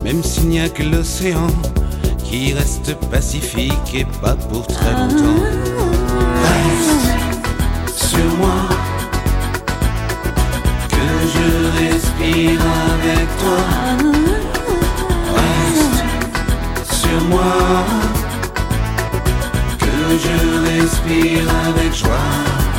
même s'il n'y a que l'océan qui reste pacifique et pas pour très longtemps. Reste sur moi, que je respire avec toi. Reste sur moi, que je respire avec joie.